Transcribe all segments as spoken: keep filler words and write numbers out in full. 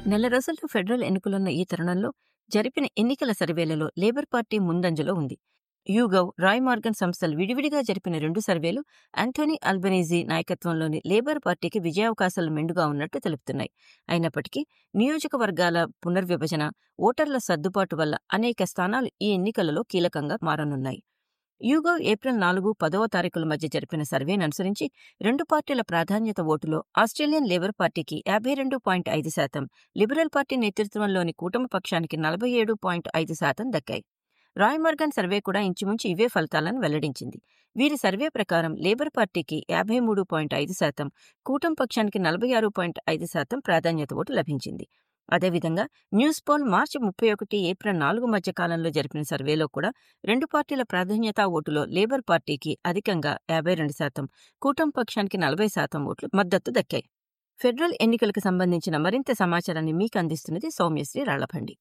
నెల రోజుల్లో ఫెడరల్ ఎన్నికలున్న ఈ తరుణంలో జరిపిన ఎన్నికల సర్వేలలో లేబర్ పార్టీ ముందంజలో ఉంది. యూగవ్, రాయ్ మార్గన్ సంస్థలు విడివిడిగా జరిపిన రెండు సర్వేలు ఆంటోనీ అల్బనీజీ నాయకత్వంలోని లేబర్ పార్టీకి విజయావకాశాలు మెండుగా ఉన్నట్టు తెలుపుతున్నాయి. అయినప్పటికీ నియోజకవర్గాల పునర్విభజన, ఓటర్ల సర్దుబాటు వల్ల అనేక స్థానాలు ఈ ఎన్నికలలో కీలకంగా మారనున్నాయి. యూగవ్ ఏప్రిల్ నాలుగు, పదవ తారీఖుల మధ్య జరిపిన సర్వేను అనుసరించి రెండు పార్టీల ప్రాధాన్యత ఓటులో ఆస్ట్రేలియన్ లేబర్ పార్టీకి యాభై రెండు పాయింట్ ఐదు శాతం, లిబరల్ పార్టీ నేతృత్వంలోని కూటమి పక్షానికి నలభై ఏడు పాయింట్ ఐదు శాతం దక్కాయి. రాయ్ మార్గన్ సర్వే కూడా ఇంచుమించు ఇవే ఫలితాలను వెల్లడించింది. వీరి సర్వే ప్రకారం లేబర్ పార్టీకి యాభై మూడు పాయింట్ ఐదు శాతం, కూటమి పక్షానికి నలభై ఆరు పాయింట్ ఐదు శాతం ప్రాధాన్యత ఓటు లభించింది. అదేవిధంగా న్యూస్ పోల్ మార్చి ముప్పై ఒకటి, ఏప్రిల్ నాలుగు మధ్య కాలంలో జరిపిన సర్వేలో కూడా రెండు పార్టీల ప్రాధాన్యత ఓటులో లేబర్ పార్టీకి అధికంగా యాభై రెండు శాతం, కూటమి పక్షానికి నలభై శాతం ఓట్లు మద్దతు దక్కాయి. ఫెడరల్ ఎన్నికలకు సంబంధించిన మరింత సమాచారాన్ని మీకు అందిస్తున్నది సౌమ్యశ్రీ రాళ్లబండి.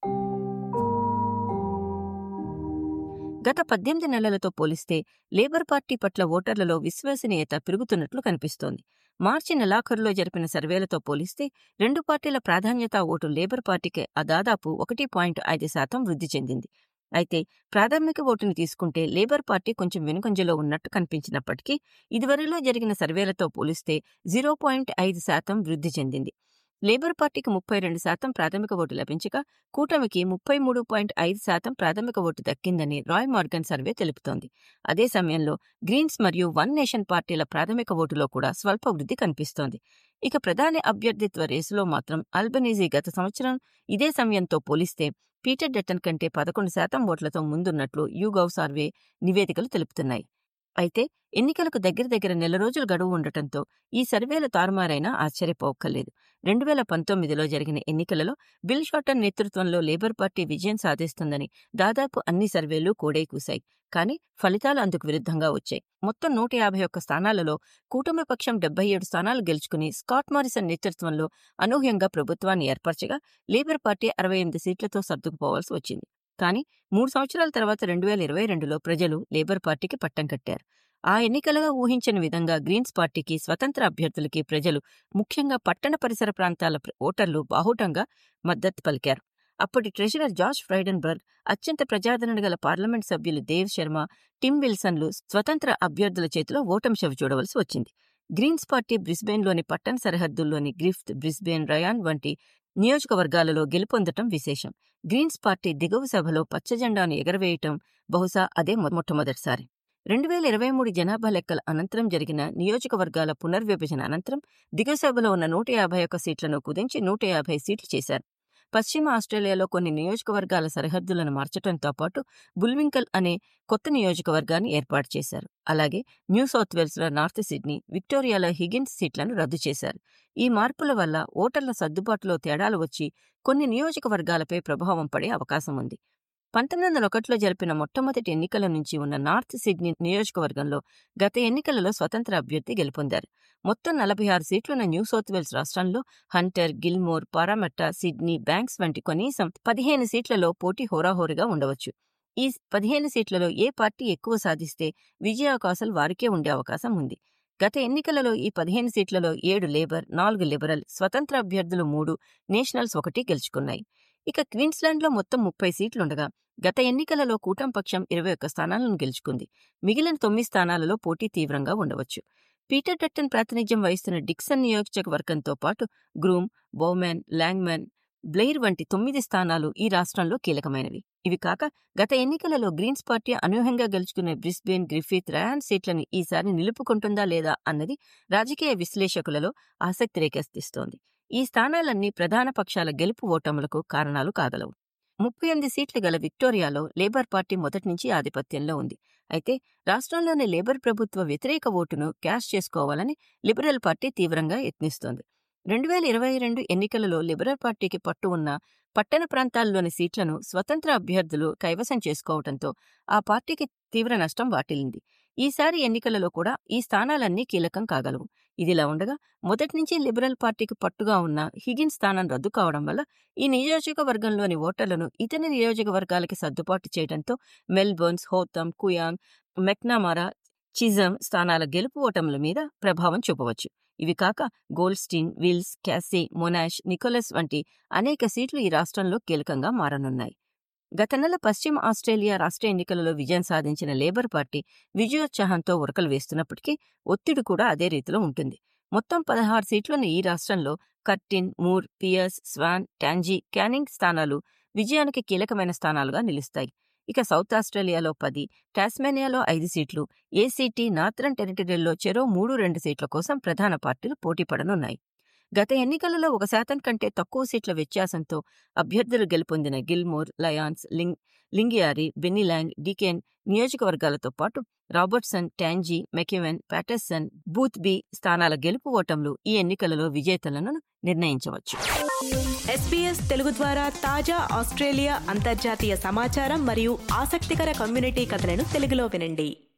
గత పద్దెనిమిది నెలలతో పోలిస్తే లేబర్ పార్టీ పట్ల ఓటర్లలో విశ్వసనీయత పెరుగుతున్నట్లు కనిపిస్తోంది. మార్చి నెలాఖరులో జరిపిన సర్వేలతో పోలిస్తే రెండు పార్టీల ప్రాధాన్యత ఓటు లేబర్ పార్టీకి దాదాపు ఒకటి పాయింట్ ఐదు శాతం వృద్ధి చెందింది. అయితే ప్రాథమిక ఓటుని తీసుకుంటే లేబర్ పార్టీ కొంచెం వెనుకంజలో ఉన్నట్టు కనిపించినప్పటికీ ఇదివరలో జరిగిన సర్వేలతో పోలిస్తే జీరో పాయింట్ ఐదు శాతం వృద్ధి చెందింది. లేబర్ పార్టీకి ముప్పై రెండు శాతం ప్రాథమిక ఓటు లభించగా కూటమికి ముప్పై మూడు పాయింట్ ఐదు శాతం ప్రాథమిక ఓటు దక్కిందని రాయ్ మార్గన్ సర్వే తెలుపుతోంది. అదే సమయంలో గ్రీన్స్ మరియు వన్ నేషన్ పార్టీల ప్రాథమిక ఓటులో కూడా స్వల్ప వృద్ధి కనిపిస్తోంది. ఇక ప్రధాని అభ్యర్థిత్వ రేసులో మాత్రం అల్బనీజీ గత సంవత్సరం ఇదే సమయంతో పోలిస్తే పీటర్ డట్టన్ కంటే పదకొండు శాతం ఓట్లతో ముందున్నట్లు యూగవ్ సర్వే నివేదికలు తెలుపుతున్నాయి. అయితే ఎన్నికలకు దగ్గర దగ్గర నెల రోజులు గడువు ఉండటంతో ఈ సర్వేలు తారుమారైనా ఆశ్చర్యపోక్కర్లేదు. రెండు వేల పంతొమ్మిదిలో జరిగిన ఎన్నికలలో బిల్ షార్టన్ నేతృత్వంలో లేబర్ పార్టీ విజయం సాధిస్తుందని దాదాపు అన్ని సర్వేలు కోడై కూశాయి. కానీ ఫలితాలు అందుకు విరుద్ధంగా వచ్చాయి. మొత్తం నూట యాభై ఒక్క స్థానాలలో కూటమి పక్షం డెబ్బై ఏడు స్థానాలు గెలుచుకుని స్కాట్ మారిసన్ నేతృత్వంలో అనూహ్యంగా ప్రభుత్వాన్ని ఏర్పరచగా లేబర్ పార్టీ అరవై ఎనిమిది సీట్లతో సర్దుకుపోవాల్సి వచ్చింది. కానీ మూడు సంవత్సరాల తర్వాత రెండు వేల ఇరవై రెండులో ప్రజలు లేబర్ పార్టీకి పట్టం కట్టారు. ఆ ఎన్నికలుగా ఊహించని విధంగా గ్రీన్స్ పార్టీకి, స్వతంత్ర అభ్యర్థులకి ప్రజలు, ముఖ్యంగా పట్టణ పరిసర ప్రాంతాల ఓటర్లు బాహుటంగా మద్దతు పలికారు. అప్పటి ట్రెజరర్ జార్జ్ ఫ్రైడెన్బర్గ్, అత్యంత ప్రజాదరణ గల పార్లమెంట్ సభ్యులు దేవ్ శర్మ, టిమ్ విల్సన్లు స్వతంత్ర అభ్యర్థుల చేతిలో ఓటమి చవి చూడవలసి వచ్చింది. గ్రీన్స్ పార్టీ బ్రిస్బేన్లోని పట్టణ సరిహద్దుల్లోని గ్రిఫ్త్, బ్రిస్బేన్, రయాన్ వంటి నియోజకవర్గాలలో గెలుపొందటం విశేషం. గ్రీన్స్ పార్టీ దిగువ సభలో పచ్చజెండాను ఎగరవేయటం బహుశా అదే మొట్టమొదటిసారి. రెండు వేల ఇరవై మూడు జనాభా లెక్కల అనంతరం జరిగిన నియోజకవర్గాల పునర్విభజన అనంతరం దిగువ సభలో ఉన్న నూట యాభై ఒక్క సీట్లను కుదించి నూట యాభై సీట్లు చేశారు. పశ్చిమ ఆస్ట్రేలియాలో కొన్ని నియోజకవర్గాల సరిహద్దులను మార్చడంతో పాటు బుల్వింకల్ అనే కొత్త నియోజకవర్గాన్ని ఏర్పాటు చేశారు. అలాగే న్యూ సౌత్ వేల్స్లో నార్త్ సిడ్నీ, విక్టోరియాలో హిగిన్స్ సీట్లను రద్దు చేశారు. ఈ మార్పుల వల్ల ఓటర్ల సర్దుబాటులో తేడాలు వచ్చి కొన్ని నియోజకవర్గాలపై ప్రభావం పడే అవకాశం ఉంది. పంతొమ్మిది వందల ఒకటిలో జరిపిన మొట్టమొదటి ఎన్నికల నుంచి ఉన్న నార్త్ సిడ్నీ నియోజకవర్గంలో గత ఎన్నికలలో స్వతంత్ర అభ్యర్థి గెలుపొందారు. మొత్తం నలభై ఆరు సీట్లున్న న్యూ సౌత్ వేల్స్ రాష్ట్రంలో Hunter, Gilmore, Parramatta, Sydney, Banks వంటి కనీసం పదిహేను సీట్లలో పోటీ హోరాహోరీగా ఉండవచ్చు. ఈ పదిహేను సీట్లలో ఏ పార్టీ ఎక్కువ సాధిస్తే విజయావకాశాలు వారికే ఉండే అవకాశం ఉంది. గత ఎన్నికలలో ఈ పదిహేను సీట్లలో ఏడు లేబర్, నాలుగు లిబరల్, స్వతంత్ర అభ్యర్థులు మూడు, నేషనల్స్ ఒకటి గెలుచుకున్నాయి. ఇక క్వీన్స్లాండ్లో మొత్తం ముప్పై సీట్లుండగా గత ఎన్నికలలో కూటమి పక్షం ఇరవై ఒక్క స్థానాలను గెలుచుకుంది. మిగిలిన తొమ్మిది స్థానాలలో పోటీ తీవ్రంగా ఉండవచ్చు. పీటర్ డట్టన్ ప్రాతినిధ్యం వహిస్తున్న డిక్సన్ నియోజకవర్గంతో పాటు గ్రూమ్, బౌమెన్, లాంగ్మెన్, బ్లెయిర్ వంటి తొమ్మిది స్థానాలు ఈ రాష్ట్రంలో కీలకమైనవి. ఇవి కాక గత ఎన్నికలలో గ్రీన్స్ పార్టీ అనూహ్యంగా గెలుచుకున్న బ్రిస్బేన్, గ్రిఫిత్, రయాన్ సీట్లను ఈసారి నిలుపుకుంటుందా లేదా అన్నది రాజకీయ విశ్లేషకులలో ఆసక్తి రేకెత్తిస్తోంది. ఈ స్థానాలన్నీ ప్రధాన పక్షాల గెలుపు ఓటములకు కారణాలు కాగలవు. ముప్పై ఎనిమిది సీట్లు గల విక్టోరియాలో లేబర్ పార్టీ మొదటి నుంచి ఆధిపత్యంలో ఉంది. అయితే రాష్ట్రంలోని లేబర్ ప్రభుత్వ వ్యతిరేక ఓటును క్యాష్ చేసుకోవాలని లిబరల్ పార్టీ తీవ్రంగా యత్నిస్తోంది. రెండు వేల ఇరవై రెండు ఎన్నికలలో లిబరల్ పార్టీకి పట్టు ఉన్న పట్టణ ప్రాంతాల్లోని సీట్లను స్వతంత్ర అభ్యర్థులు కైవసం చేసుకోవడంతో ఆ పార్టీకి తీవ్ర నష్టం వాటిల్లింది. ఈసారి ఎన్నికలలో కూడా ఈ స్థానాలన్నీ కీలకం కాగలవు. ఇదిలా ఉండగా మొదటి నుంచి లిబరల్ పార్టీకి పట్టుగా ఉన్న హిగిన్స్ స్థానం రద్దు కావడం వల్ల ఈ నియోజకవర్గంలోని ఓటర్లను ఇతర నియోజకవర్గాలకి సర్దుబాటు చేయడంతో మెల్బోర్న్స్, హోథమ్, కుయాంగ్, మెక్నామారా, చిజమ్ స్థానాల గెలుపు ఓటముల మీద ప్రభావం చూపవచ్చు. ఇవి కాక Goldstein, Wills, Casey, Monash, Nicholls వంటి అనేక సీట్లు ఈ రాష్ట్రంలో కీలకంగా మారనున్నాయి. గత నెల పశ్చిమ ఆస్ట్రేలియా రాష్ట్ర ఎన్నికలలో విజయం సాధించిన లేబర్ పార్టీ విజయోత్సాహంతో ఉరకలు వేస్తున్నప్పటికీ ఒత్తిడి కూడా అదే రీతిలో ఉంటుంది. మొత్తం పదహారు సీట్లను ఈ రాష్ట్రంలో Curtin, Moore, Pearce, Swan, Tangney, Canning స్థానాలు విజయానికి కీలకమైన స్థానాలుగా నిలుస్తాయి. ఇక సౌత్ ఆస్ట్రేలియాలో పది, టాస్మేనియాలో ఐదు సీట్లు, ఏసీటీ, నార్థరన్ టెరిటరీల్లో చెరో మూడు రెండు సీట్ల కోసం ప్రధాన పార్టీలు పోటీపడనున్నాయి. గత ఎన్నికలలో ఒక శాతం కంటే తక్కువ సీట్ల వ్యత్యాసంతో అభ్యర్థులు గెలుపొందిన గిల్మోర్, లయాన్స్, లింగ్ లింగియారి, బెన్నిలాంగ్, డికెన్ నియోజకవర్గాలతో పాటు Robertson, Tangney, McEwen, Paterson, Boothby స్థానాల గెలుపు ఓటంలు ఈ ఎన్నికలలో విజేతలను నిర్ణయించవచ్చు. ఎస్బీఎస్ తెలుగు ద్వారా తాజా ఆస్ట్రేలియా అంతర్జాతీయ సమాచారం మరియు ఆసక్తికర కమ్యూనిటీ కథలను తెలుగులో వినండి.